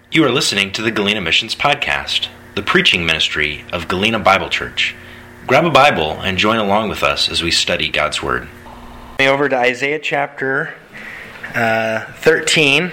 You are listening to the Galena Missions Podcast, the preaching ministry of Galena Bible Church. Grab a Bible and join along with us as we study God's Word. Over to Isaiah chapter 13.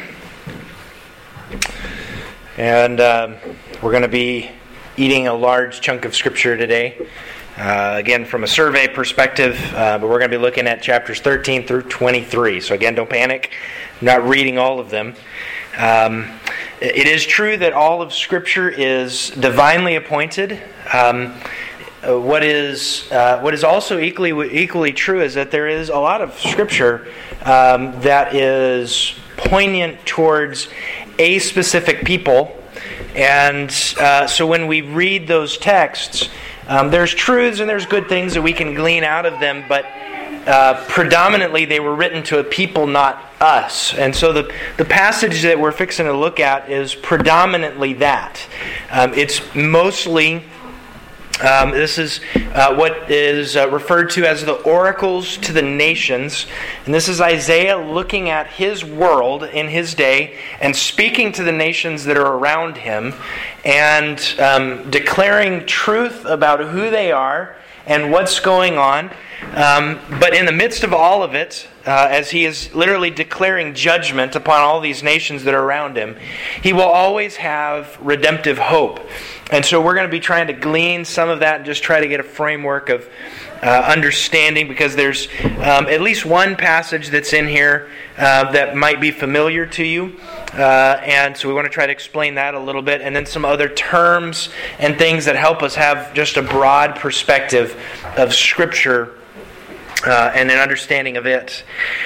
And we're going to be eating a large chunk of Scripture today. Again, from a survey perspective, but we're going to be looking at chapters 13 through 23. So again, don't panic. I'm not reading all of them. It is true that all of Scripture is divinely appointed. What is also equally true is that there is a lot of Scripture that is poignant towards a specific people. And so when we read those texts, there's truths and there's good things that we can glean out of them, but predominantly they were written to a people, not us. And so the passage that we're fixing to look at is predominantly that. It's mostly, this is what is referred to as the oracles to the nations. And this is Isaiah looking at his world in his day and speaking to the nations that are around him and declaring truth about who they are and what's going on. But in the midst of all of it, as he is literally declaring judgment upon all these nations that are around him, he will always have redemptive hope. And so we're going to be trying to glean some of that and just try to get a framework of understanding, because there's at least one passage that's in here that might be familiar to you. And so we want to try to explain that a little bit, and then some other terms and things that help us have just a broad perspective of Scripture and an understanding of it.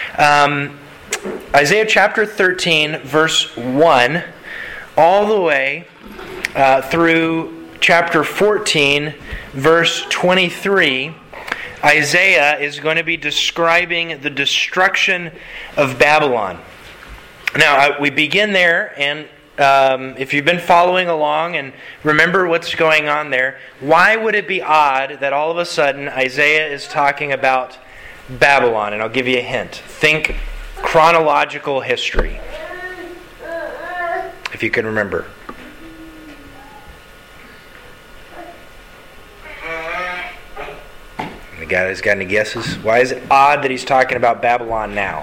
Isaiah chapter 13, verse 1, all the way through chapter 14, verse 23, Isaiah is going to be describing the destruction of Babylon. Now, we begin there, and if you've been following along and remember what's going on there, why would it be odd that all of a sudden Isaiah is talking about Babylon? And I'll give you a hint. Think chronological history, if you can remember. The guys got any guesses? Why is it odd that he's talking about Babylon now?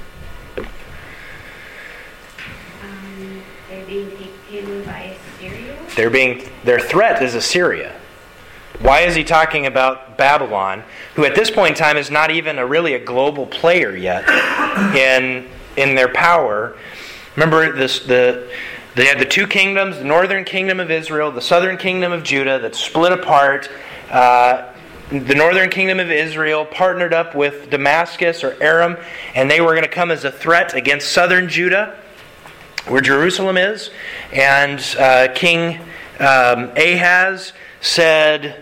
They're being taken by Assyria? Their threat is Assyria. Why is he talking about Babylon, who at this point in time is not even really a global player yet in their power? Remember, they had the two kingdoms, the northern kingdom of Israel, the southern kingdom of Judah, that split apart. The northern kingdom of Israel partnered up with Damascus or Aram, and they were going to come as a threat against southern Judah, where Jerusalem is. And King Ahaz said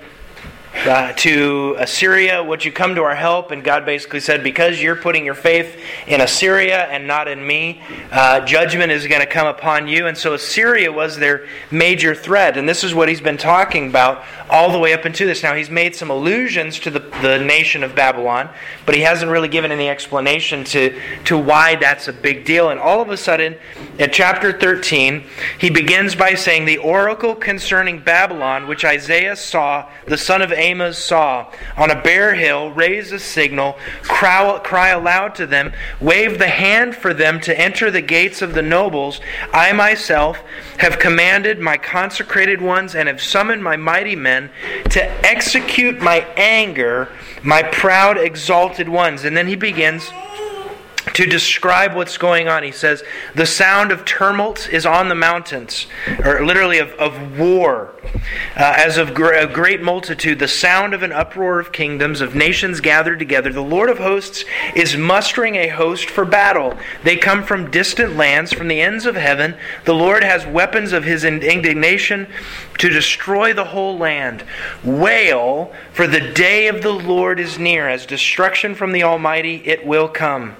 to Assyria, would you come to our help? And God basically said, because you're putting your faith in Assyria and not in me, judgment is going to come upon you. And so Assyria was their major threat. And this is what he's been talking about all the way up into this. Now, he's made some allusions to the nation of Babylon, but he hasn't really given any explanation to why that's a big deal. And all of a sudden, at chapter 13, he begins by saying, the oracle concerning Babylon, which Isaiah saw, the son of Amos saw, on a bare hill, raise a signal, cry aloud to them, wave the hand for them to enter the gates of the nobles. I myself have commanded my consecrated ones and have summoned my mighty men to execute my anger, my proud exalted ones. And then he begins to describe what's going on. He says, the sound of tumult is on the mountains, or literally of war, as of a great multitude, the sound of an uproar of kingdoms, of nations gathered together. The Lord of hosts is mustering a host for battle. They come from distant lands, from the ends of heaven. The Lord has weapons of his indignation to destroy the whole land. Wail, for the day of the Lord is near. As destruction from the Almighty, it will come.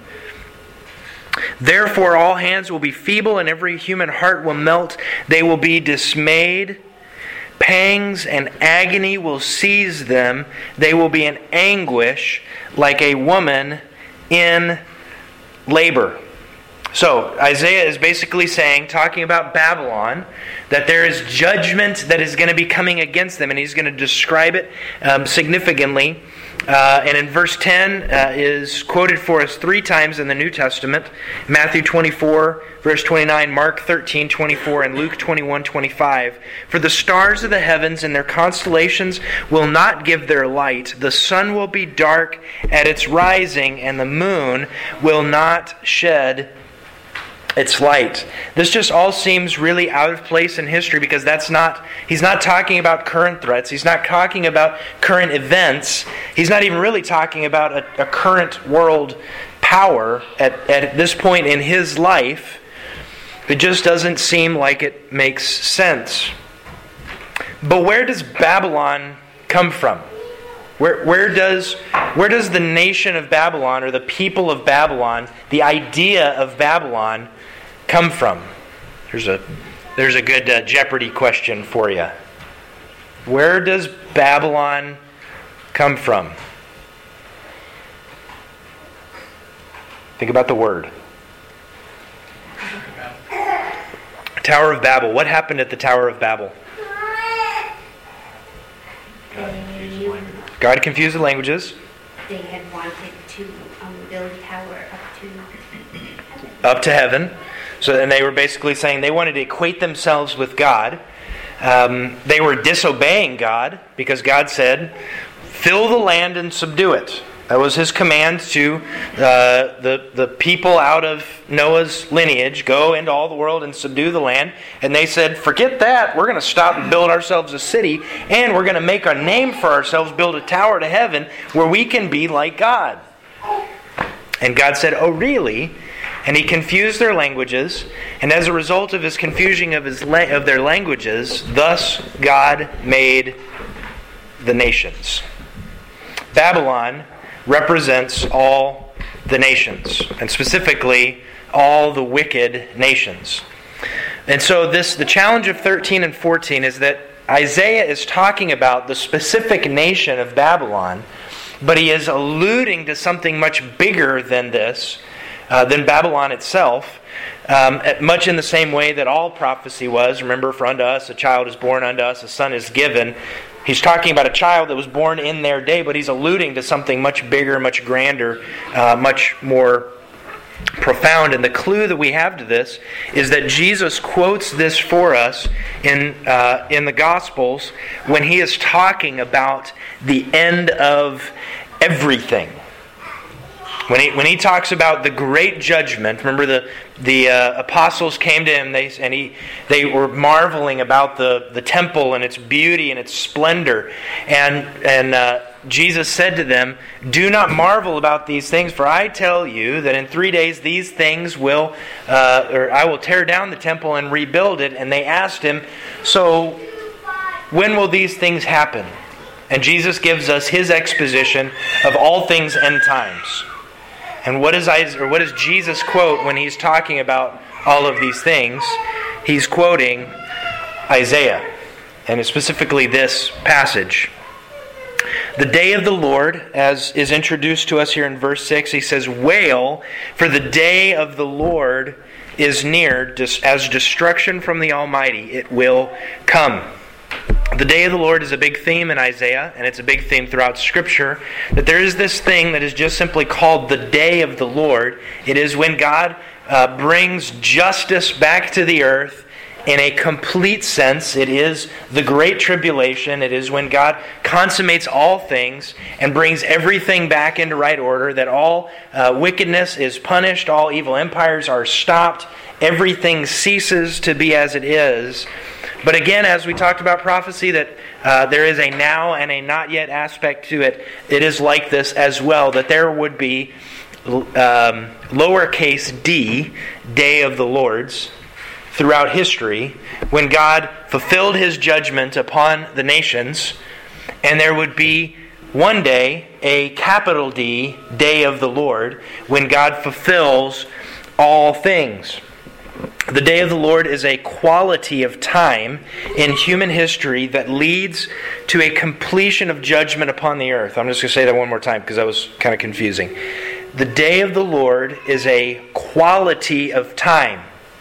Therefore all hands will be feeble and every human heart will melt. They will be dismayed. Pangs and agony will seize them. They will be in anguish like a woman in labor. So Isaiah is basically saying, talking about Babylon, that there is judgment that is going to be coming against them, and he's going to describe it significantly. And in verse 10 is quoted for us 3 times in the New Testament: Matthew 24, verse 29, Mark 13, 24, and Luke 21, 25. For the stars of the heavens and their constellations will not give their light. The sun will be dark at its rising, and the moon will not shed its light. This just all seems really out of place in history, because he's not talking about current threats. He's not talking about current events. He's not even really talking about a current world power at this point in his life. It just doesn't seem like it makes sense. But where does Babylon come from? Where does the nation of Babylon, or the people of Babylon, the idea of Babylon, come from? There's a good Jeopardy question for you. Where does Babylon come from? Think about the word. Tower of Babel. What happened at the Tower of Babel? God confused the languages. They had wanted to build a tower up to heaven. So, and they were basically saying they wanted to equate themselves with God. They were disobeying God, because God said, "Fill the land and subdue it." That was His command to the people out of Noah's lineage: go into all the world and subdue the land. And they said, "Forget that. We're going to stop and build ourselves a city, and we're going to make a name for ourselves, build a tower to heaven where we can be like God." And God said, "Oh, really?" And He confused their languages, and as a result of His confusing of their languages, thus God made the nations. Babylon represents all the nations, and specifically all the wicked nations. And so the challenge of 13 and 14 is that Isaiah is talking about the specific nation of Babylon, but he is alluding to something much bigger than this, than Babylon itself, much in the same way that all prophecy was. Remember, for unto us a child is born, unto us a son is given. He's talking about a child that was born in their day, but he's alluding to something much bigger, much grander, much more profound. And the clue that we have to this is that Jesus quotes this for us in the Gospels when He is talking about the end of everything. When he talks about the great judgment, remember the apostles came to Him, they were marveling about the temple and its beauty and its splendor, and Jesus said to them, "Do not marvel about these things, for I tell you that in 3 days these things will, or I will tear down the temple and rebuild it." And they asked Him, "So when will these things happen?" And Jesus gives us His exposition of all things end times. And what does Jesus quote when He's talking about all of these things? He's quoting Isaiah, and specifically this passage. The day of the Lord, as is introduced to us here in verse 6, He says, "Wail, for the day of the Lord is near, as destruction from the Almighty. It will come." The day of the Lord is a big theme in Isaiah, and it's a big theme throughout Scripture, that there is this thing that is just simply called the day of the Lord. It is when God brings justice back to the earth in a complete sense. It is the Great Tribulation. It is when God consummates all things and brings everything back into right order, that all wickedness is punished, all evil empires are stopped, everything ceases to be as it is. But again, as we talked about prophecy, that there is a now and a not yet aspect to it. It is like this as well, that there would be lowercase d, day of the Lord's, throughout history, when God fulfilled His judgment upon the nations, and there would be one day a capital D, day of the Lord, when God fulfills all things. The day of the Lord is a quality of time in human history that leads to a completion of judgment upon the earth. I'm just going to say that one more time because that was kind of confusing. the day of the Lord is a quality of time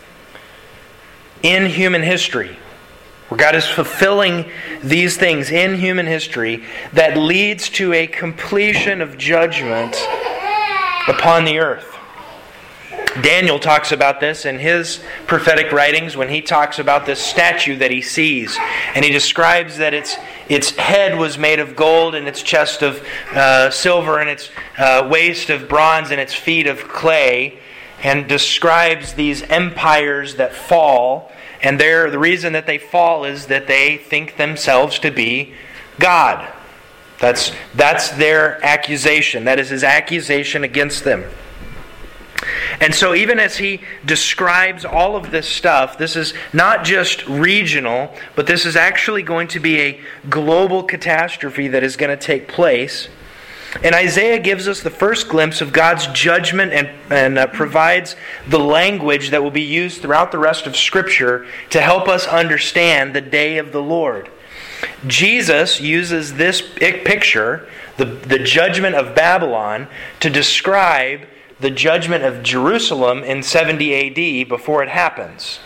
in human history, where God is fulfilling these things in human history that leads to a completion of judgment upon the earth. Daniel talks about this in his prophetic writings when he talks about this statue that he sees. And he describes that its head was made of gold, and its chest of silver, and its waist of bronze, and its feet of clay, and describes these empires that fall. And the reason that they fall is that they think themselves to be God. That's their accusation. That is his accusation against them. And so even as he describes all of this stuff, this is not just regional, but this is actually going to be a global catastrophe that is going to take place. And Isaiah gives us the first glimpse of God's judgment and provides the language that will be used throughout the rest of Scripture to help us understand the day of the Lord. Jesus uses this picture, the judgment of Babylon, to describe the judgment of Jerusalem in 70 A.D. before it happens.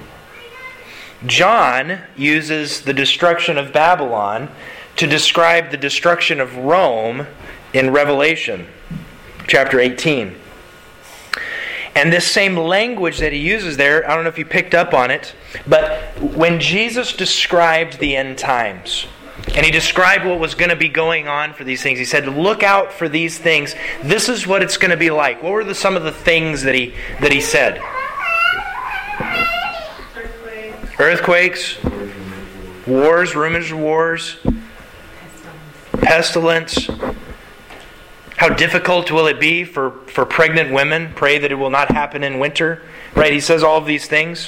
John uses the destruction of Babylon to describe the destruction of Rome in Revelation chapter 18. And this same language that he uses there, I don't know if you picked up on it, but when Jesus described the end times, and he described what was going to be going on for these things, he said, look out for these things. This is what it's going to be like. What were some of the things that he said? Earthquakes, wars, rumors of wars, pestilence. How difficult will it be for pregnant women? Pray that it will not happen in winter. Right? He says all of these things.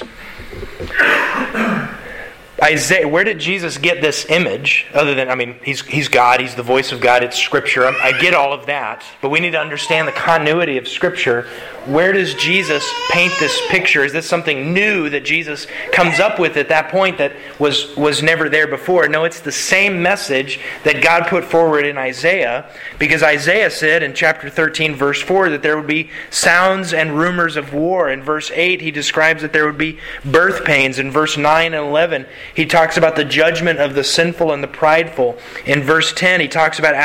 Isaiah, where did Jesus get this image? Other than, he's God, he's the voice of God, it's Scripture. I get all of that, but we need to understand the continuity of Scripture. Where does Jesus paint this picture? Is this something new that Jesus comes up with at that point that was never there before? No, it's the same message that God put forward in Isaiah, because Isaiah said in chapter 13, verse 4, that there would be sounds and rumors of war. In verse 8, he describes that there would be birth pains. In verse 9 and 11, he talks about the judgment of the sinful and the prideful. In verse 10, he talks about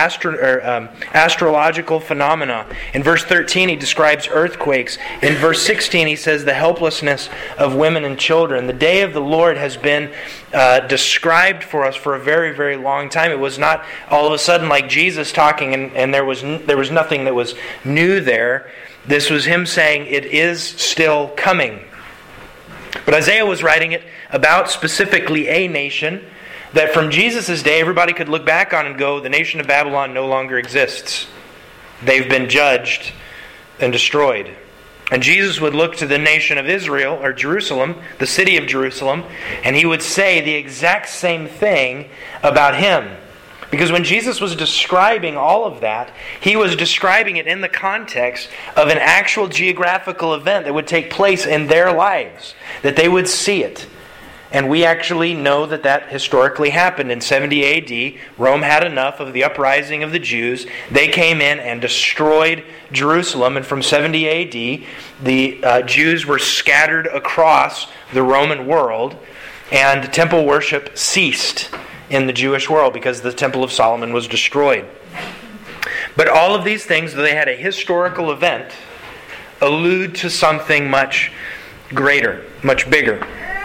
astrological phenomena. In verse 13, he describes earthquakes. In verse 16, he says the helplessness of women and children. The day of the Lord has been described for us for a very, very long time. It was not all of a sudden like Jesus talking and there was nothing that was new there. This was him saying it is still coming. But Isaiah was writing it about specifically a nation that from Jesus' day everybody could look back on and go, the nation of Babylon no longer exists. They've been judged and destroyed. And Jesus would look to the nation of Israel, or Jerusalem, the city of Jerusalem, and he would say the exact same thing about him. Because when Jesus was describing all of that, he was describing it in the context of an actual geographical event that would take place in their lives, that they would see it. And we actually know that historically happened in 70 A.D. Rome had enough of the uprising of the Jews. They came in and destroyed Jerusalem. And from 70 A.D., the Jews were scattered across the Roman world. And temple worship ceased in the Jewish world because the Temple of Solomon was destroyed. But all of these things, though they had a historical event, allude to something much greater, much bigger.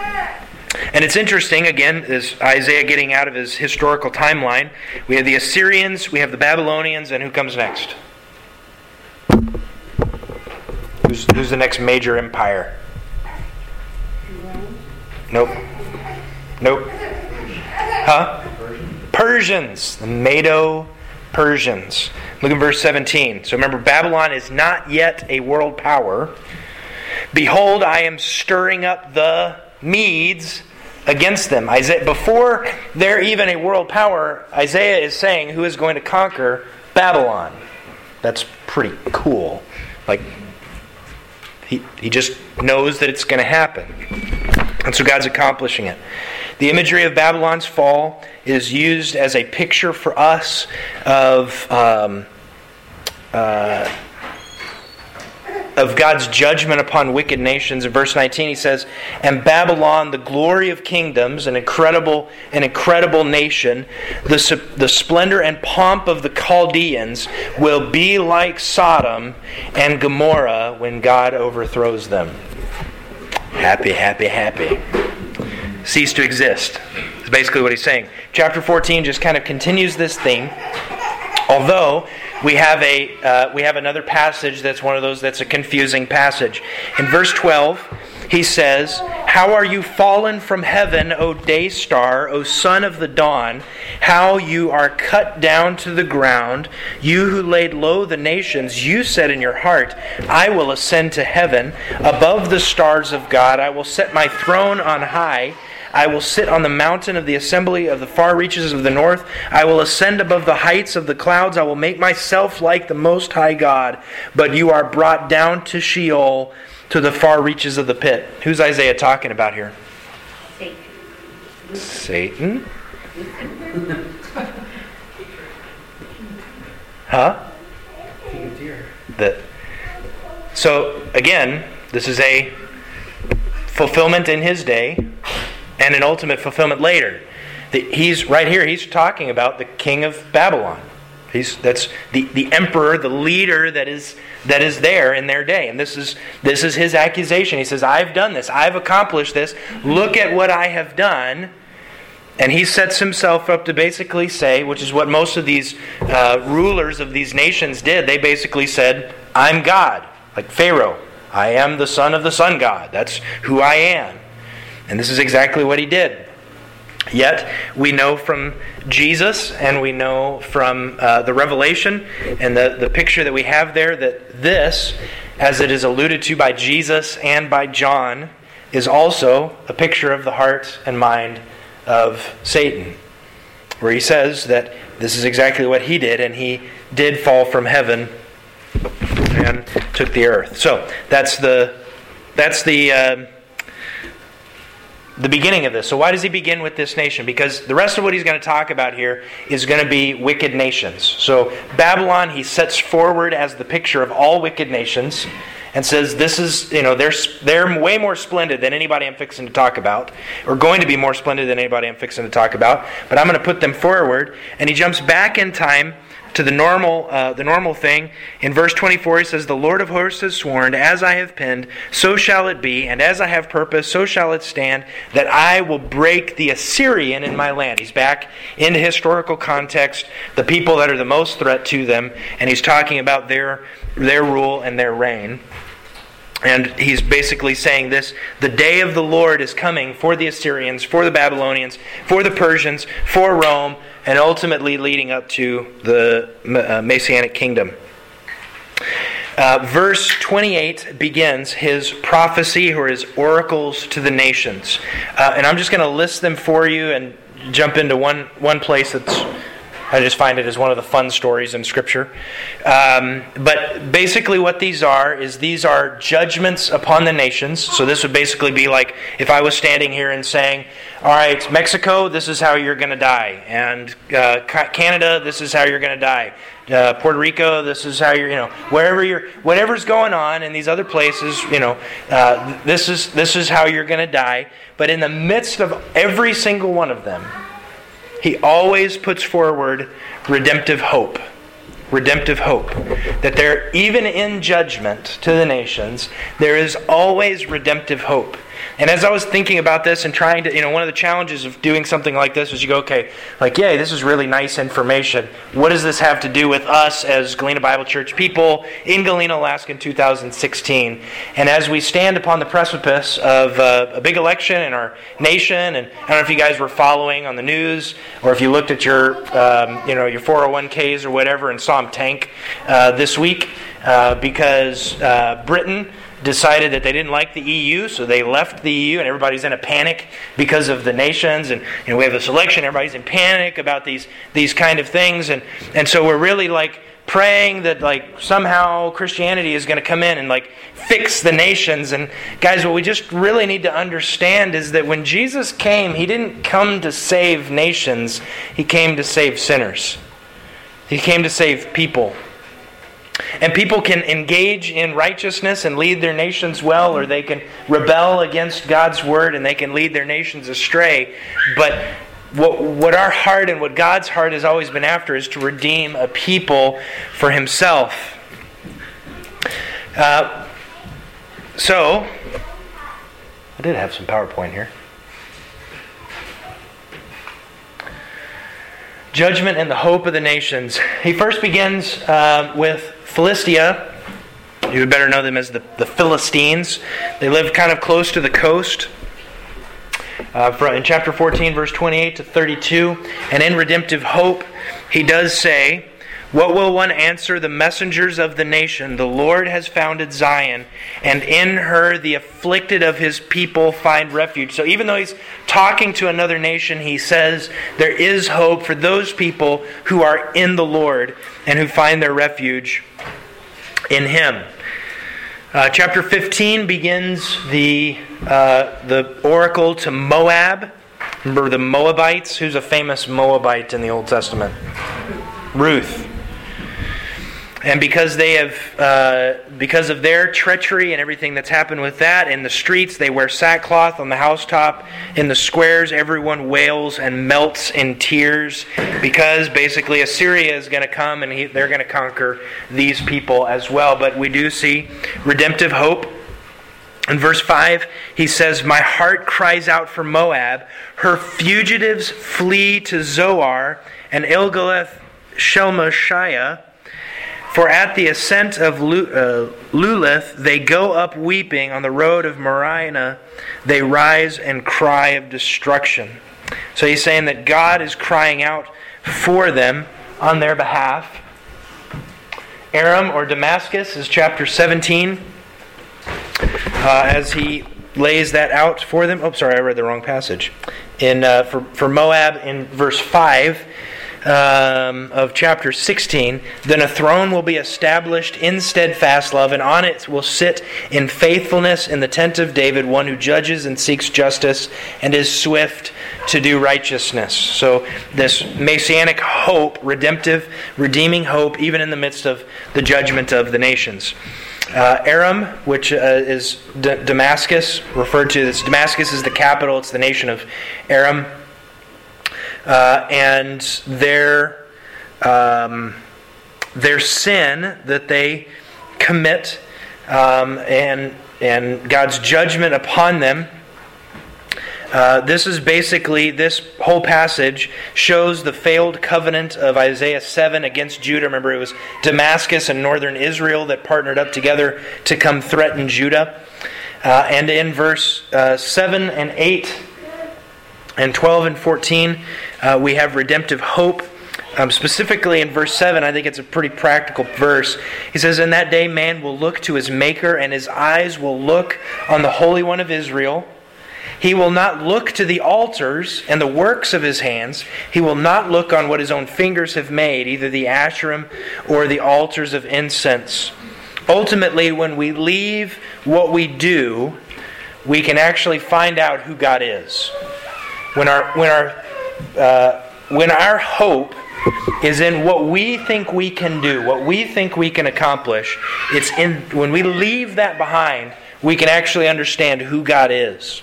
And it's interesting, again, is Isaiah getting out of his historical timeline. We have the Assyrians, we have the Babylonians, and who comes next? Who's the next major empire? Nope. Huh? Persians. The Medo-Persians. Look at verse 17. So remember, Babylon is not yet a world power. Behold, I am stirring up the Medes against them. Before they're even a world power, Isaiah is saying who is going to conquer Babylon. That's pretty cool. Like, he just knows that it's going to happen. And so God's accomplishing it. The imagery of Babylon's fall is used as a picture for us of of God's judgment upon wicked nations. In verse 19 he says, "And Babylon, the glory of kingdoms, an incredible nation, the splendor and pomp of the Chaldeans will be like Sodom and Gomorrah when God overthrows them." Happy, happy, happy. Cease to exist. That's basically what he's saying. Chapter 14 just kind of continues this theme. Although we have another passage that's one of those that's a confusing passage. In verse 12, he says, "How are you fallen from heaven, O day star, O son of the dawn? How you are cut down to the ground, you who laid low the nations. You said in your heart, I will ascend to heaven. Above the stars of God, I will set my throne on high. I will sit on the mountain of the assembly of the far reaches of the north. I will ascend above the heights of the clouds. I will make myself like the Most High God. But you are brought down to Sheol, to the far reaches of the pit." Who's Isaiah talking about here? Satan. Satan? Huh? So, again, this is a fulfillment in his day and an ultimate fulfillment later. He's right here, he's talking about the king of Babylon. That's the emperor, the leader that is there in their day. And this is his accusation. He says, "I've done this. I've accomplished this. Look at what I have done." And he sets himself up to basically say, which is what most of these rulers of these nations did. They basically said, "I'm God." Like Pharaoh. "I am the son of the sun god. That's who I am." And this is exactly what he did. Yet, we know from Jesus and we know from the Revelation and the picture that we have there that this, as it is alluded to by Jesus and by John, is also a picture of the heart and mind of Satan. Where he says that this is exactly what he did, and he did fall from heaven and took the earth. So, that's the beginning of this. So why does he begin with this nation? Because the rest of what he's going to talk about here is going to be wicked nations. So Babylon he sets forward as the picture of all wicked nations and says this is, they're way more splendid than anybody I'm fixing to talk about, or going to be more splendid than anybody I'm fixing to talk about, but I'm going to put them forward. And he jumps back in time to the normal thing. In verse 24 he says, "The Lord of hosts has sworn, as I have penned, so shall it be, and as I have purposed, so shall it stand, that I will break the Assyrian in my land." He's back into historical context, the people that are the most threat to them, and he's talking about their rule and their reign. And he's basically saying this: the day of the Lord is coming for the Assyrians, for the Babylonians, for the Persians, for Rome, and ultimately leading up to the Messianic kingdom. Verse 28 begins his prophecy or his oracles to the nations. And I'm just going to list them for you and jump into one place that's... I just find it as one of the fun stories in Scripture. But basically what these are judgments upon the nations. So this would basically be like if I was standing here and saying, all right, Mexico, this is how you're going to die. And Canada, this is how you're going to die. Puerto Rico, this is how you're, whatever's going on in these other places, this is how you're going to die. But in the midst of every single one of them, he always puts forward redemptive hope. Redemptive hope. That there, even in judgment to the nations, there is always redemptive hope. And as I was thinking about this and trying to, one of the challenges of doing something like this is you go, okay, yay, this is really nice information. What does this have to do with us as Galena Bible Church people in Galena, Alaska in 2016? And as we stand upon the precipice of a big election in our nation, and I don't know if you guys were following on the news, or if you looked at your 401ks or whatever and saw them tank this week, because Britain decided that they didn't like the EU, so they left the EU, and everybody's in a panic because of the nations, and we have this election, everybody's in panic about these kind of things, and so we're really praying that somehow Christianity is going to come in and fix the nations. And guys, what we just really need to understand is that when Jesus came, He didn't come to save nations, He came to save sinners. He came to save people. And people can engage in righteousness and lead their nations well, or they can rebel against God's word and they can lead their nations astray. But what our heart and what God's heart has always been after is to redeem a people for Himself. So, I did have some PowerPoint here. Judgment and the hope of the nations. He first begins with Philistia. You would better know them as the Philistines. They live kind of close to the coast. In chapter 14, verse 28 to 32. And in redemptive hope, he does say, "What will one answer the messengers of the nation? The Lord has founded Zion, and in her the afflicted of His people find refuge." So even though he's talking to another nation, he says there is hope for those people who are in the Lord and who find their refuge in Him. Chapter 15 begins the oracle to Moab. Remember the Moabites? Who's a famous Moabite in the Old Testament? Ruth. And because of their treachery and everything that's happened with that, in the streets they wear sackcloth on the housetop. In the squares, everyone wails and melts in tears, because basically Assyria is going to come and they're going to conquer these people as well. But we do see redemptive hope. In verse 5, he says, "My heart cries out for Moab. Her fugitives flee to Zoar and Ilgaleth-Shelmishiah. For at the ascent of Lulith they go up weeping. On the road of Marina they rise and cry of destruction." So he's saying that God is crying out for them on their behalf. Aram or Damascus is chapter 17. As he lays that out for them. Oh, sorry, I read the wrong passage. For Moab in verse 5. Of chapter 16, "Then a throne will be established in steadfast love, and on it will sit in faithfulness in the tent of David, one who judges and seeks justice and is swift to do righteousness." So this messianic hope, redemptive, redeeming hope, even in the midst of the judgment of the nations. Aram, which is Damascus, referred to as Damascus is the capital, it's the nation of Aram. And their sin that they commit and God's judgment upon them. This is basically, this whole passage shows the failed covenant of Isaiah 7 against Judah. Remember, it was Damascus and northern Israel that partnered up together to come threaten Judah. And in verse 7 and 8 and 12 and 14, we have redemptive hope. Specifically in verse 7, I think it's a pretty practical verse. He says, "In that day man will look to his Maker, and his eyes will look on the Holy One of Israel. He will not look to the altars and the works of his hands. He will not look on what his own fingers have made, either the Asherim or the altars of incense." Ultimately, when we leave what we do, we can actually find out who God is. When our hope is in what we think we can do, what we think we can accomplish, it's in when we leave that behind, we can actually understand who God is.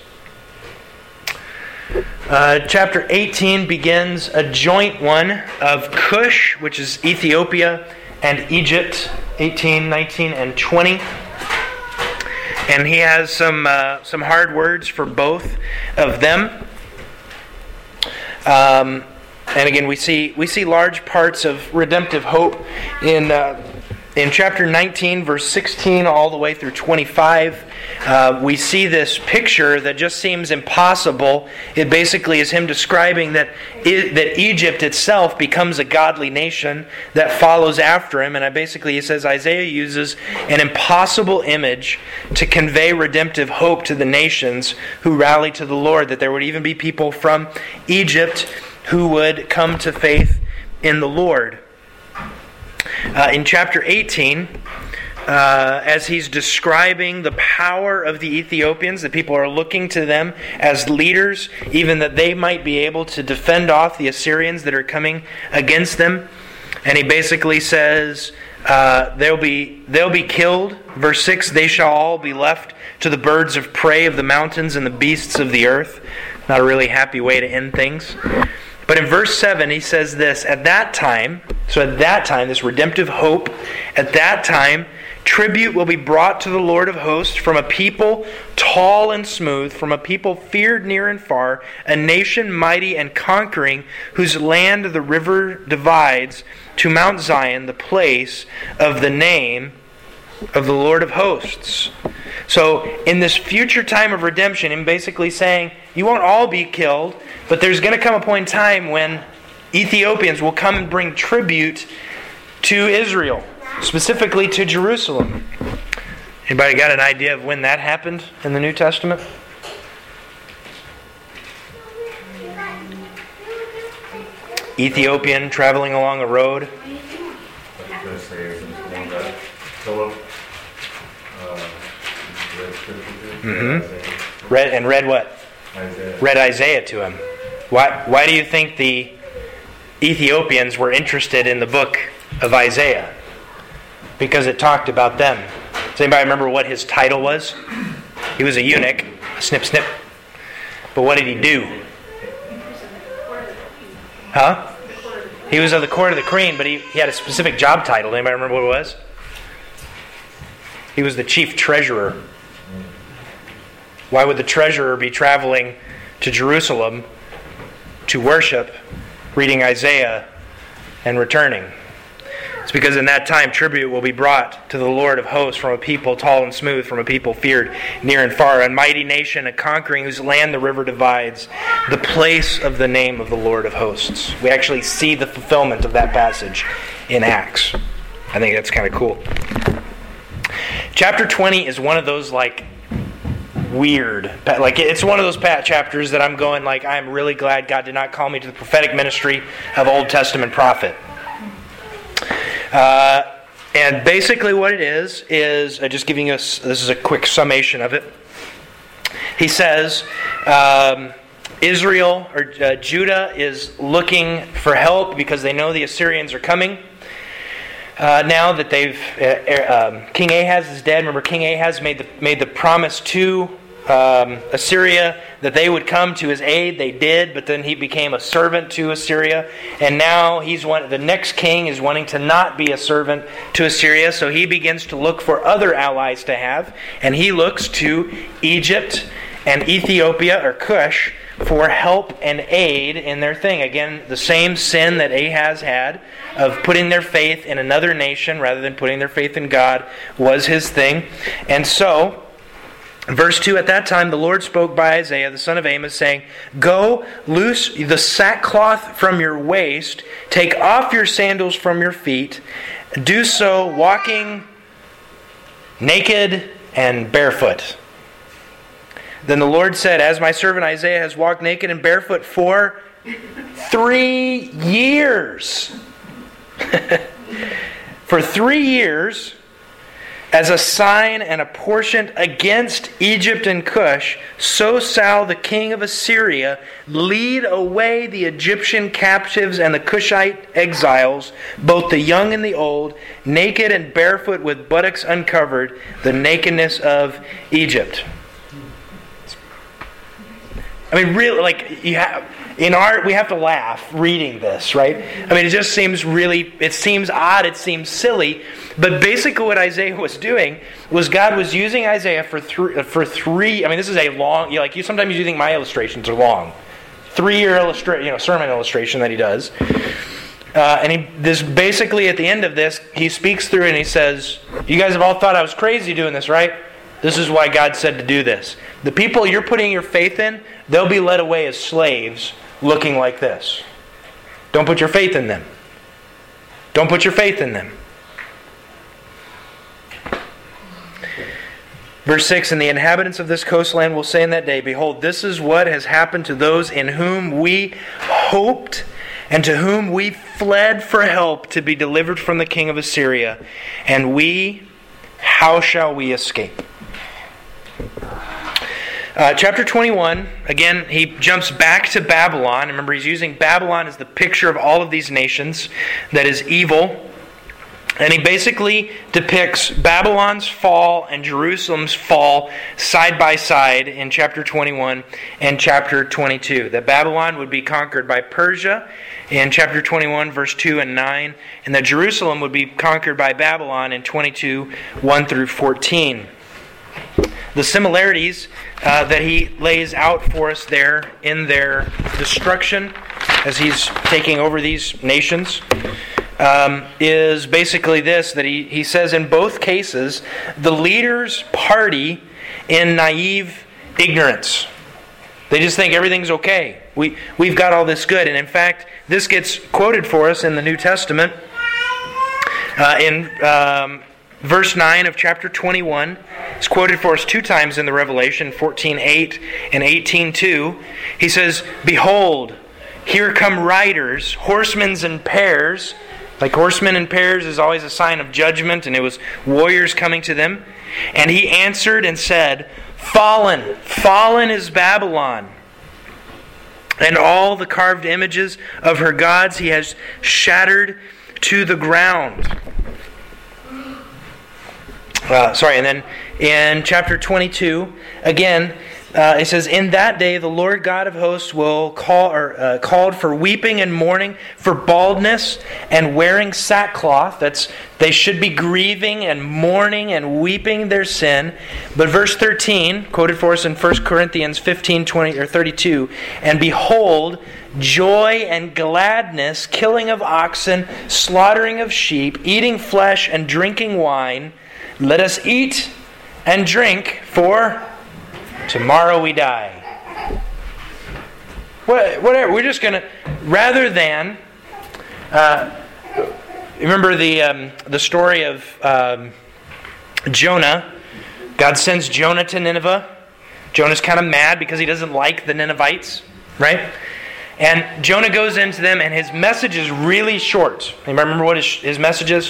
Chapter 18 begins a joint one of Cush, which is Ethiopia, and Egypt, 18, 19, and 20. And he has some hard words for both of them. And again, we see large parts of redemptive hope in chapter 19, verse 16, all the way through 25. We see this picture that just seems impossible. It basically is him describing that Egypt itself becomes a godly nation that follows after him. And he says Isaiah uses an impossible image to convey redemptive hope to the nations who rally to the Lord, that there would even be people from Egypt who would come to faith in the Lord. In chapter 18, as he's describing the power of the Ethiopians, the people are looking to them as leaders, even that they might be able to defend off the Assyrians that are coming against them. And he basically says, They'll be killed. Verse 6, they shall all be left to the birds of prey of the mountains and the beasts of the earth. Not a really happy way to end things. But in verse 7, he says this, at that time, this redemptive hope, at that time, tribute will be brought to the Lord of hosts from a people tall and smooth, from a people feared near and far, a nation mighty and conquering, whose land the river divides, to Mount Zion, the place of the name of the Lord of hosts. So, in this future time of redemption, I'm basically saying, you won't all be killed, but there's going to come a point in time when Ethiopians will come and bring tribute to Israel, specifically to Jerusalem. Anybody got an idea of when that happened in the New Testament? Ethiopian traveling along a road. Read what? Isaiah. Read Isaiah to him. Why do you think the Ethiopians were interested in the book of Isaiah? Because it talked about them. Does anybody remember what his title was? He was a eunuch. Snip, snip. But what did he do? Huh? He was of the court of the queen, but he had a specific job title. Anybody remember what it was? He was the chief treasurer. Why would the treasurer be traveling to Jerusalem to worship, reading Isaiah, and returning? It's because in that time tribute will be brought to the Lord of hosts from a people tall and smooth, from a people feared near and far, a mighty nation, a conquering, whose land the river divides, the place of the name of the Lord of hosts. We actually see the fulfillment of that passage in Acts. I think that's kind of cool. Chapter 20 is one of those weird, it's one of those chapters that I'm going I'm really glad God did not call me to the prophetic ministry of Old Testament prophet. And basically what it is just giving us, this is a quick summation of it. He says, Judah is looking for help because they know the Assyrians are coming. Now that King Ahaz is dead. Remember, King Ahaz made the promise to Assyria that they would come to his aid. They did, but then he became a servant to Assyria, and now the next king is wanting to not be a servant to Assyria, so he begins to look for other allies to have, and he looks to Egypt and Ethiopia, or Cush, for help and aid in their thing. Again, the same sin that Ahaz had of putting their faith in another nation rather than putting their faith in God was his thing. And so, verse 2, at that time the Lord spoke by Isaiah the son of Amos, saying, go, loose the sackcloth from your waist, take off your sandals from your feet, do so walking naked and barefoot. Then the Lord said, as my servant Isaiah has walked naked and barefoot for 3 years. For 3 years, as a sign and a portent against Egypt and Cush, so shall the king of Assyria lead away the Egyptian captives and the Cushite exiles, both the young and the old, naked and barefoot with buttocks uncovered, the nakedness of Egypt. I mean, really, we have to laugh reading this, right? I mean, it just seems it seems odd, it seems silly, but basically what Isaiah was doing was God was using Isaiah for three. I mean, this is a long, sometimes you think my illustrations are long. 3-year sermon illustration that he does. And this basically at the end of this, he speaks through and he says, you guys have all thought I was crazy doing this, right? This is why God said to do this. The people you're putting your faith in, they'll be led away as slaves looking like this. Don't put your faith in them. Don't put your faith in them. Verse 6, and the inhabitants of this coastland will say in that day, behold, this is what has happened to those in whom we hoped and to whom we fled for help to be delivered from the king of Assyria. And we, how shall we escape? Chapter 21, again, he jumps back to Babylon. Remember, he's using Babylon as the picture of all of these nations that is evil. And he basically depicts Babylon's fall and Jerusalem's fall side by side in chapter 21 and chapter 22. That Babylon would be conquered by Persia in chapter 21, verse 2 and 9, and that Jerusalem would be conquered by Babylon in 22, 1 through 14. The similarities that he lays out for us there in their destruction as he's taking over these nations is basically this, that he says in both cases, the leaders party in naive ignorance. They just think everything's okay. We've got all this good. And in fact, this gets quoted for us in the New Testament in verse 9 of chapter 21. It's quoted for us 2 times in the Revelation, 14:8 and 18:2. He says, "Behold, here come riders, horsemen in pairs." Like horsemen in pairs is always a sign of judgment, and it was warriors coming to them. "And he answered and said, Fallen, fallen is Babylon, and all the carved images of her gods he has shattered to the ground." And then in chapter 22, again, it says, "In that day the Lord God of hosts will called for weeping and mourning, for baldness and wearing sackcloth." They should be grieving and mourning and weeping their sin. But verse 13, quoted for us in 1 Corinthians 15, 20 or 32, "And behold, joy and gladness, killing of oxen, slaughtering of sheep, eating flesh and drinking wine. Let us eat and drink, for tomorrow we die." Whatever. We're just going to, rather than, remember the story of Jonah. God sends Jonah to Nineveh. Jonah's kind of mad because he doesn't like the Ninevites, right? And Jonah goes into them, and his message is really short. Anybody remember what his message is?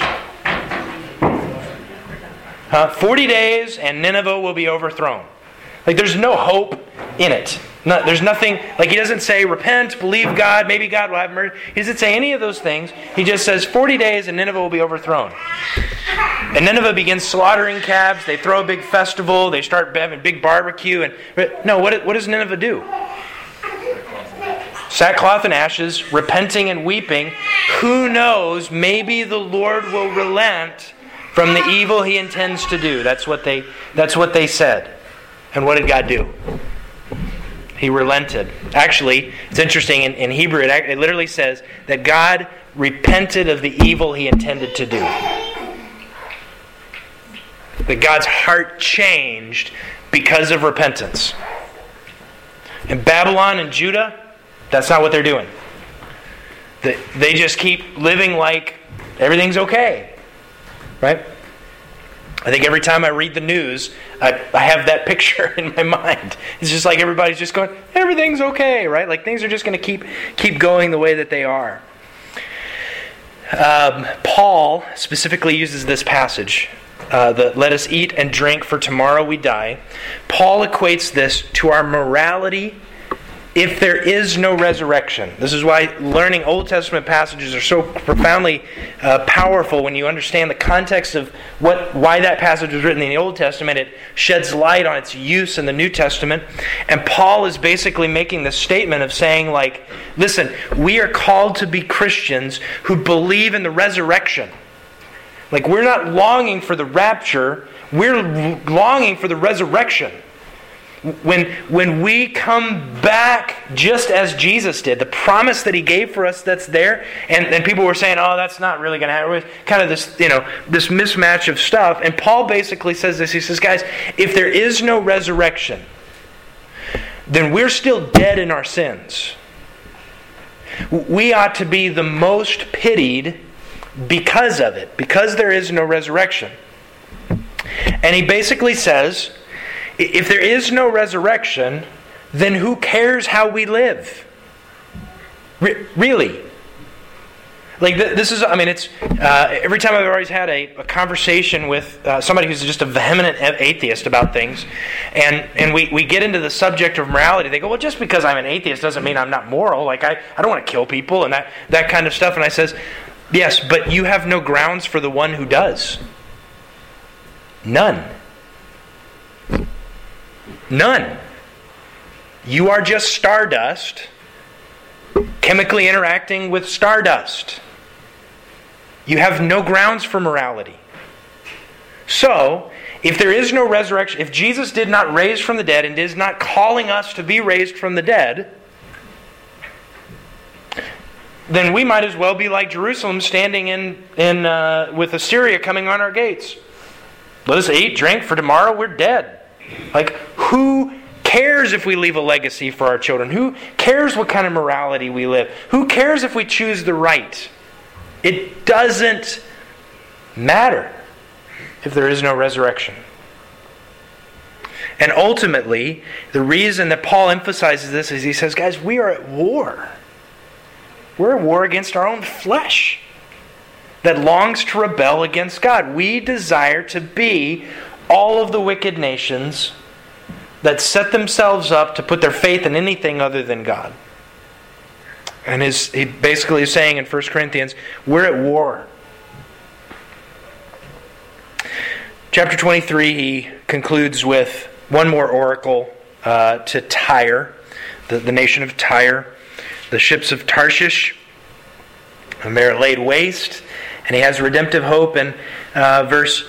40 days and Nineveh will be overthrown. Like, there's no hope in it. There's nothing, like, he doesn't say, repent, believe God, maybe God will have mercy. He doesn't say any of those things. He just says, 40 days and Nineveh will be overthrown. And Nineveh begins slaughtering calves. They throw a big festival. They start having a big barbecue. No, what does Nineveh do? Sackcloth and ashes, repenting and weeping. Who knows, maybe the Lord will relent from the evil he intends to do. That's what they said. And what did God do? He relented. Actually, it's interesting, in Hebrew it literally says that God repented of the evil he intended to do. That God's heart changed because of repentance. In Babylon and Judah, that's not what they're doing. They just keep living like everything's okay. Right? I think every time I read the news, I have that picture in my mind. It's just like everybody's just going, everything's okay, right? Like things are just going to keep going the way that they are. Paul specifically uses this passage, let us eat and drink, for tomorrow we die. Paul equates this to our morality if there is no resurrection. This is why learning Old Testament passages are so profoundly powerful. When you understand the context of why that passage was written in the Old Testament, it sheds light on its use in the New Testament. And Paul is basically making this statement of saying, like, listen, we are called to be Christians who believe in the resurrection. Like, we're not longing for the rapture, we're longing for the resurrection. When we come back just as Jesus did, the promise that He gave for us that's there, and people were saying, oh, that's not really going to happen. Kind of this, this mismatch of stuff. And Paul basically says this. He says, guys, if there is no resurrection, then we're still dead in our sins. We ought to be the most pitied because of it, because there is no resurrection. And he basically says, if there is no resurrection, then who cares how we live? Really? Like this is, it's every time I've always had a conversation with somebody who's just a vehement atheist about things, and we get into the subject of morality. They go, well, just because I'm an atheist doesn't mean I'm not moral. Like I don't want to kill people and that kind of stuff. And I says, Yes, but you have no grounds for the one who does. None. None. You are just stardust, chemically interacting with stardust. You have no grounds for morality. So, if there is no resurrection, if Jesus did not raise from the dead and is not calling us to be raised from the dead, then we might as well be like Jerusalem, standing with Assyria coming on our gates. Let us eat, drink, for tomorrow we're dead. Like, who cares if we leave a legacy for our children? Who cares what kind of morality we live? Who cares if we choose the right? It doesn't matter if there is no resurrection. And ultimately, the reason that Paul emphasizes this is he says, guys, we are at war. We're at war against our own flesh that longs to rebel against God. We desire to be all of the wicked nations that set themselves up to put their faith in anything other than God. And he basically is saying in 1 Corinthians, we're at war. Chapter 23, he concludes with one more oracle to Tyre, the nation of Tyre. The ships of Tarshish, and they're laid waste. And he has redemptive hope in verse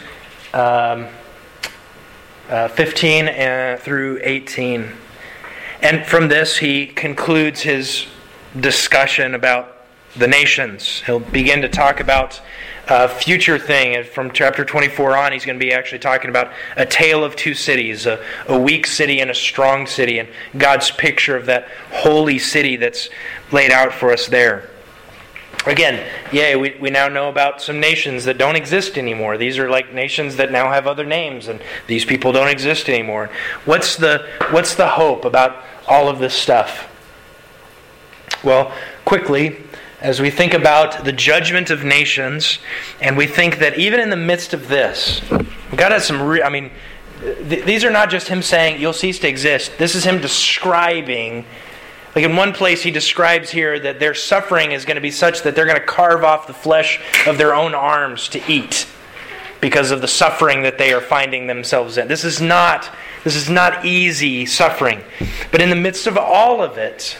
15 through 18. And from this, he concludes his discussion about the nations. He'll begin to talk about a future thing. And from chapter 24 on, he's going to be actually talking about a tale of two cities, a weak city and a strong city, and God's picture of that holy city that's laid out for us there. Again, we now know about some nations that don't exist anymore. These are like nations that now have other names, and these people don't exist anymore. What's the hope about all of this stuff? Well, quickly, as we think about the judgment of nations, and we think that even in the midst of this, God has some these are not just Him saying, you'll cease to exist. This is Him describing, like in one place He describes here that their suffering is going to be such that they're going to carve off the flesh of their own arms to eat because of the suffering that they are finding themselves in. This is not easy suffering. But in the midst of all of it,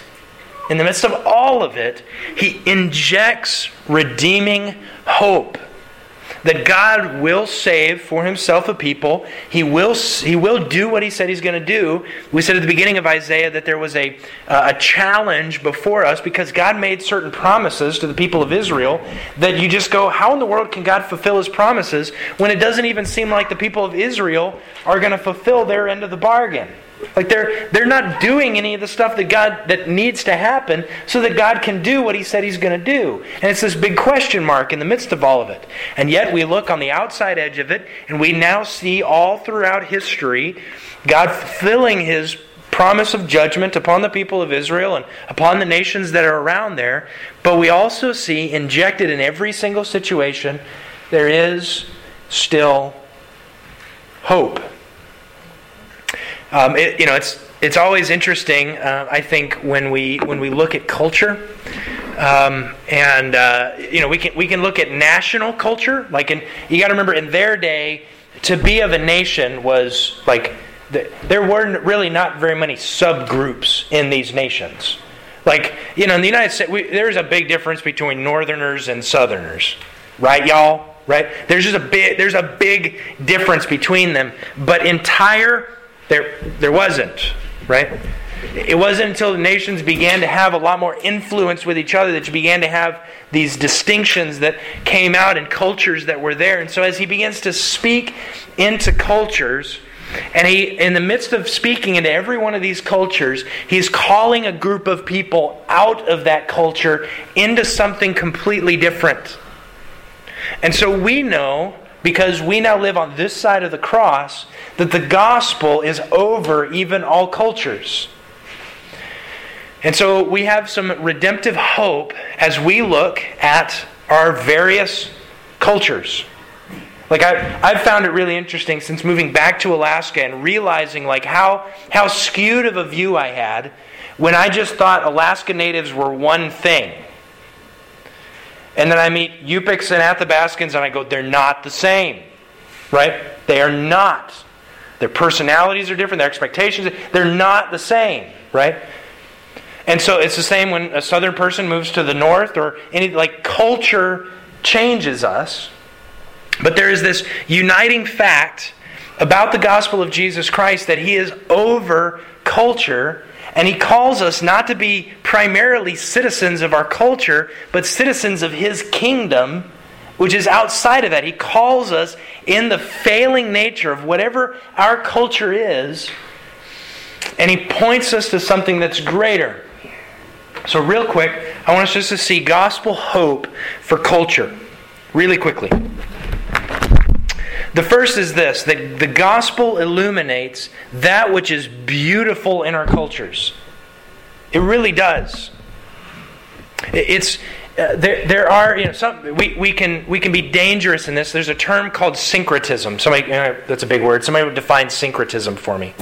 He injects redeeming hope that God will save for Himself a people. He will do what He said He's going to do. We said at the beginning of Isaiah that there was a challenge before us because God made certain promises to the people of Israel that you just go, how in the world can God fulfill His promises when it doesn't even seem like the people of Israel are going to fulfill their end of the bargain? Like they're not doing any of the stuff that needs to happen so that God can do what He said He's going to do. And it's this big question mark in the midst of all of it. And yet we look on the outside edge of it, and we now see all throughout history God fulfilling His promise of judgment upon the people of Israel and upon the nations that are around there. But we also see injected in every single situation, there is still hope. It's always interesting, I think, when we look at culture, we can look at national culture. You got to remember, in their day, to be of a nation was like there were really not very many subgroups in these nations. In the United States, there's a big difference between Northerners and Southerners, right, y'all? Right? There's a big difference between them, but in Tyre, there wasn't, right? It wasn't until the nations began to have a lot more influence with each other that you began to have these distinctions that came out in cultures that were there. And so as he begins to speak into cultures, and he, in the midst of speaking into every one of these cultures, he's calling a group of people out of that culture into something completely different. And so we know, because we now live on this side of the cross, that the gospel is over even all cultures. And so we have some redemptive hope as we look at our various cultures. I've found it really interesting since moving back to Alaska and realizing how skewed of a view I had when I just thought Alaska Natives were one thing. And then I meet Yupiks and Athabascans and I go, they're not the same. Right? They are not. Their personalities are different, their expectations, they're not the same. Right? And so it's the same when a southern person moves to the north, or culture changes us. But there is this uniting fact about the gospel of Jesus Christ that He is over culture, and He calls us not to be primarily citizens of our culture, but citizens of His kingdom, which is outside of that. He calls us in the failing nature of whatever our culture is, and He points us to something that's greater. So real quick, I want us just to see gospel hope for culture. Really quickly. The first is this, that the gospel illuminates that which is beautiful in our cultures. It really does. It's there are some we can be dangerous in this. There's a term called syncretism. Somebody that's a big word. Somebody would define syncretism for me.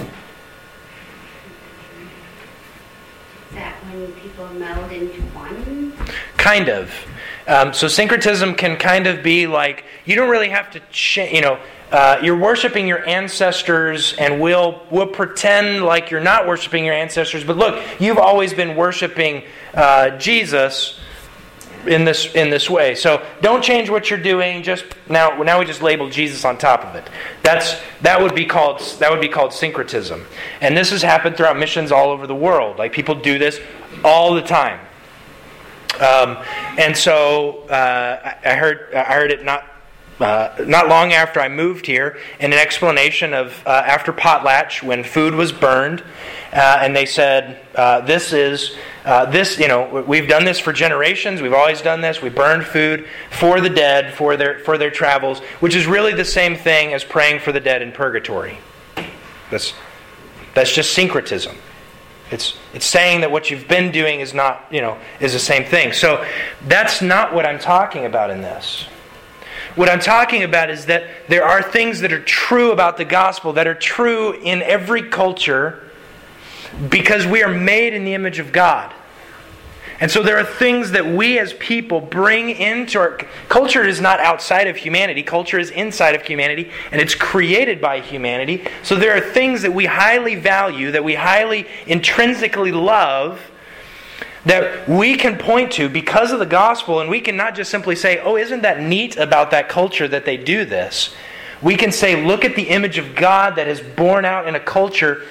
Is that when people meld into one? Kind of. So syncretism can kind of be like, you don't really have to you're worshiping your ancestors, and we'll pretend like you're not worshiping your ancestors, but look, you've always been worshiping Jesus in this way. So don't change what you're doing. Just now we just label Jesus on top of it. That would be called syncretism. And this has happened throughout missions all over the world. Like, people do this all the time. And so I heard it not long after I moved here, in an explanation of after potlatch, when food was burned, and they said, we've done this for generations. We've always done this. We burned food for the dead for their travels, which is really the same thing as praying for the dead in purgatory. That's just syncretism. It's saying that what you've been doing is not, is the same thing. So that's not what I'm talking about in this. What I'm talking about is that there are things that are true about the gospel, that are true in every culture, because we are made in the image of God. And so there are things that we as people bring into our... Culture is not outside of humanity. Culture is inside of humanity, and it's created by humanity. So there are things that we highly value, that we highly intrinsically love, that we can point to because of the gospel, and we can not just simply say, oh, isn't that neat about that culture that they do this? We can say, look at the image of God that is born out in a culture,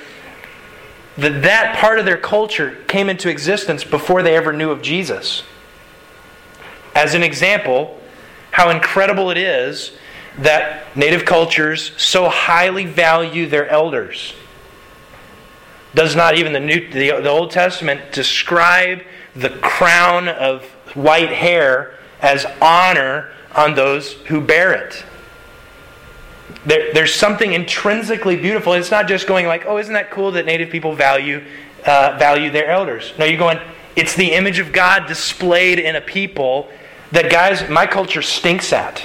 that part of their culture came into existence before they ever knew of Jesus. As an example, how incredible it is that native cultures so highly value their elders. Does not even the Old Testament describe the crown of white hair as honor on those who bear it? There's something intrinsically beautiful. It's not just going like, oh, isn't that cool that native people value their elders? No, you're going, it's the image of God displayed in a people that, guys, my culture stinks at.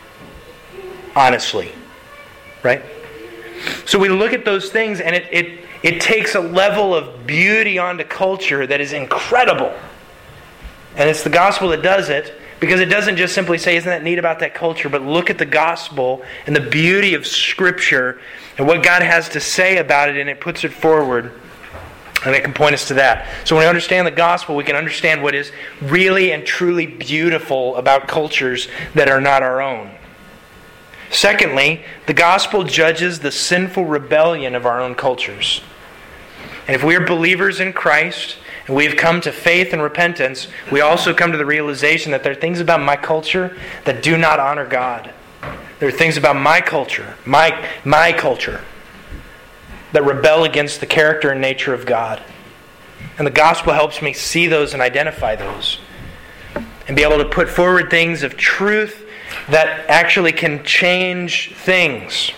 Honestly. Right? So we look at those things, and it takes a level of beauty onto culture that is incredible. And it's the gospel that does it, because it doesn't just simply say, isn't that neat about that culture, but look at the gospel and the beauty of Scripture and what God has to say about it, and it puts it forward, and it can point us to that. So when we understand the gospel, we can understand what is really and truly beautiful about cultures that are not our own. Secondly, the gospel judges the sinful rebellion of our own cultures. And if we are believers in Christ, and we have come to faith and repentance, we also come to the realization that there are things about my culture that do not honor God. There are things about my culture, my culture, that rebel against the character and nature of God. And the gospel helps me see those and identify those, and be able to put forward things of truth that actually can change things.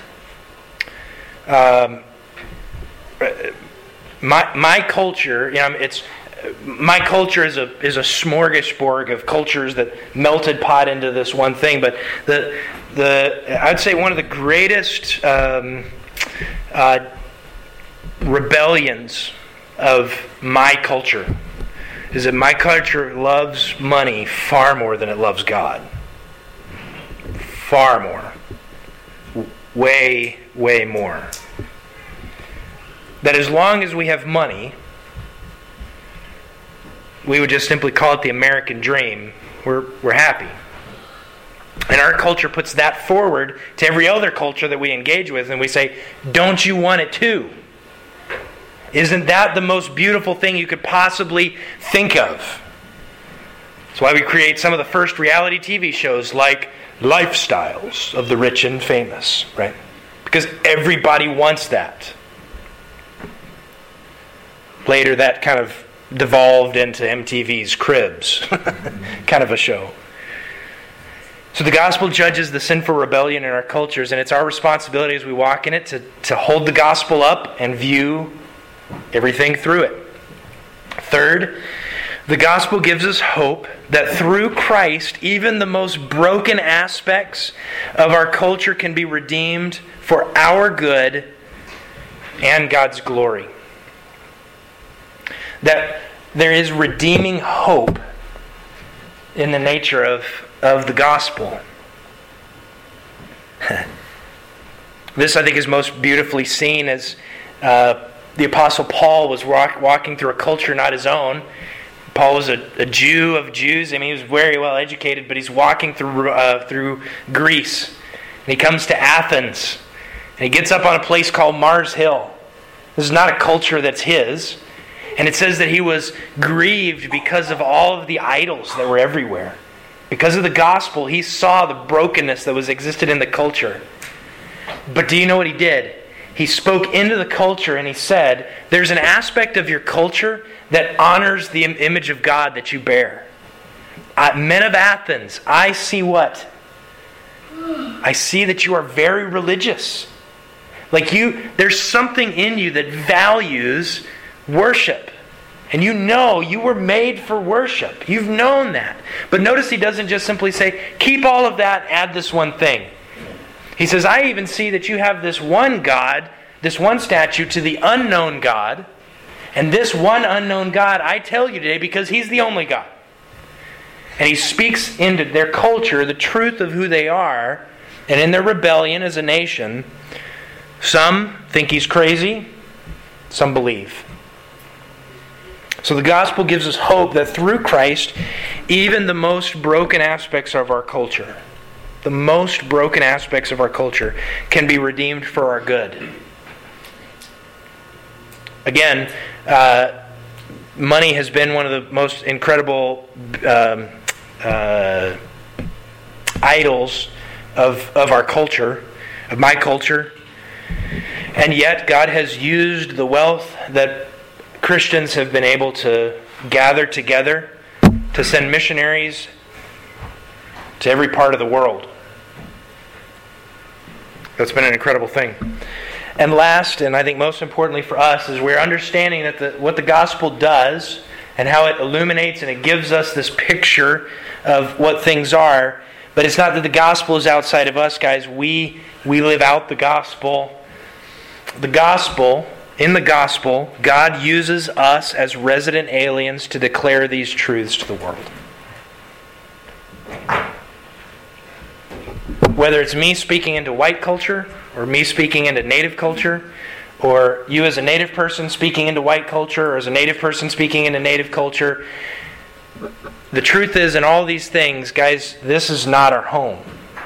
My culture, my culture is a smorgasbord of cultures that melted pot into this one thing. But I'd say one of the greatest rebellions of my culture is that my culture loves money far more than it loves God. Far more. Way, way more. That as long as we have money, we would just simply call it the American dream. We're happy. And our culture puts that forward to every other culture that we engage with, and we say, don't you want it too? Isn't that the most beautiful thing you could possibly think of? That's why we create some of the first reality TV shows like Lifestyles of the Rich and Famous, right? Because everybody wants that. Later that kind of devolved into MTV's Cribs, kind of a show. So the gospel judges the sinful rebellion in our cultures, and it's our responsibility as we walk in it to hold the gospel up and view everything through it. Third, the gospel gives us hope that through Christ, even the most broken aspects of our culture can be redeemed for our good and God's glory. That there is redeeming hope in the nature of the gospel. This, I think, is most beautifully seen as the Apostle Paul was walking through a culture not his own. Paul was a Jew of Jews. I mean, he was very well educated, but he's walking through Greece. And he comes to Athens. And he gets up on a place called Mars Hill. This is not a culture that's his. And it says that he was grieved because of all of the idols that were everywhere. Because of the gospel, he saw the brokenness that existed in the culture. But do you know what he did? He spoke into the culture and he said, there's an aspect of your culture that honors the image of God that you bear. Men of Athens, I see what? I see that you are very religious. There's something in you that values worship. And you know you were made for worship. You've known that. But notice he doesn't just simply say, keep all of that, add this one thing. He says, I even see that you have this one God, this one statue to the unknown God. And this one unknown God, I tell you today, because He's the only God. And he speaks into their culture the truth of who they are. And in their rebellion as a nation, some think he's crazy, some believe. So the gospel gives us hope that through Christ, even the most broken aspects of our culture, can be redeemed for our good. Again, money has been one of the most incredible idols of our culture, of my culture. And yet God has used the wealth that Christians have been able to gather together to send missionaries to every part of the world. That's been an incredible thing. And last, and I think most importantly for us, is we're understanding that what the gospel does and how it illuminates and it gives us this picture of what things are. But it's not that the gospel is outside of us, guys. We live out the gospel. In the gospel, God uses us as resident aliens to declare these truths to the world. Whether it's me speaking into white culture, or me speaking into native culture, or you as a native person speaking into white culture, or as a native person speaking into native culture, the truth is, in all these things, guys, this is not our home.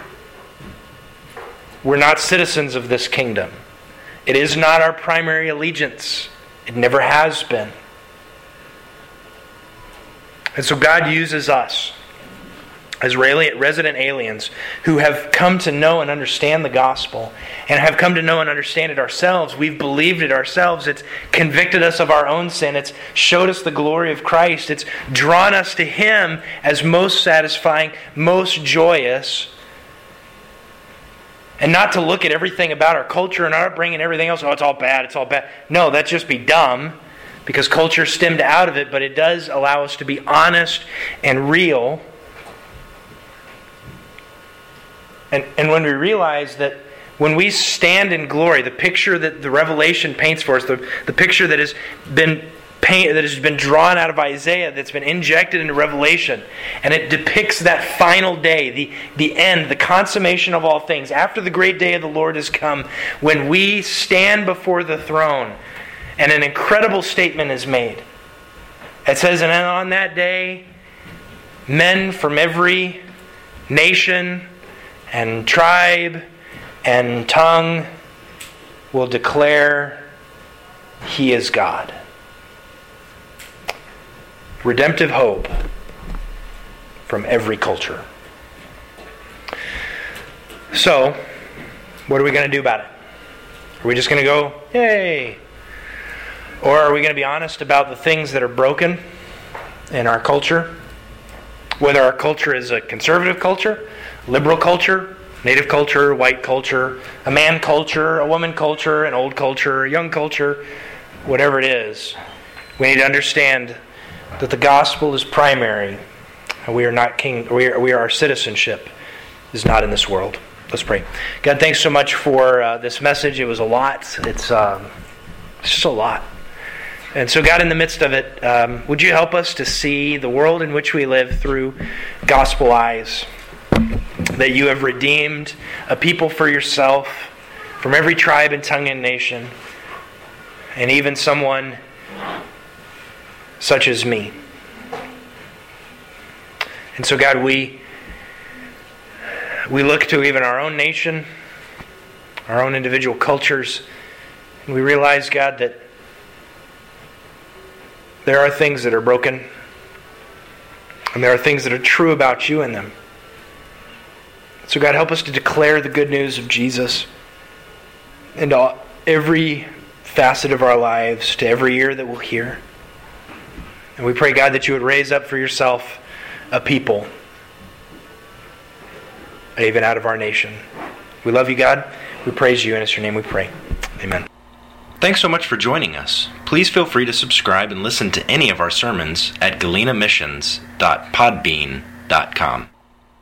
We're not citizens of this kingdom. It is not our primary allegiance. It never has been. And so God uses us as resident aliens who have come to know and understand the gospel and have come to know and understand it ourselves. We've believed it ourselves. It's convicted us of our own sin. It's showed us the glory of Christ. It's drawn us to Him as most satisfying, most joyous. And not to look at everything about our culture and our upbringing and everything else, it's all bad, it's all bad. No, that'd just be dumb because culture stemmed out of it, but it does allow us to be honest and real. And when we realize that when we stand in glory, the picture that the Revelation paints for us, the picture that has been that has been drawn out of Isaiah, that's been injected into Revelation, and it depicts that final day, the end, the consummation of all things, after the great day of the Lord has come, when we stand before the throne, and an incredible statement is made. It says, and on that day, men from every nation and tribe and tongue will declare He is God. Redemptive hope from every culture. So, what are we going to do about it? Are we just going to go, yay? Or are we going to be honest about the things that are broken in our culture? Whether our culture is a conservative culture, liberal culture, native culture, white culture, a man culture, a woman culture, an old culture, a young culture, whatever it is, we need to understand that the gospel is primary, and we are not king. We are our citizenship is not in this world. Let's pray. God, thanks so much for this message. It was a lot. It's just a lot. And so, God, in the midst of it, would you help us to see the world in which we live through gospel eyes? That you have redeemed a people for yourself from every tribe and tongue and nation, and even someone such as me. And so, God, we look to even our own nation, our own individual cultures, and we realize, God, that there are things that are broken, and there are things that are true about you in them. So, God, help us to declare the good news of Jesus into every facet of our lives, to every ear that will hear. And we pray, God, that you would raise up for yourself a people, even out of our nation. We love you, God. We praise you, and it's your name we pray. Amen. Thanks so much for joining us. Please feel free to subscribe and listen to any of our sermons at galenamissions.podbean.com.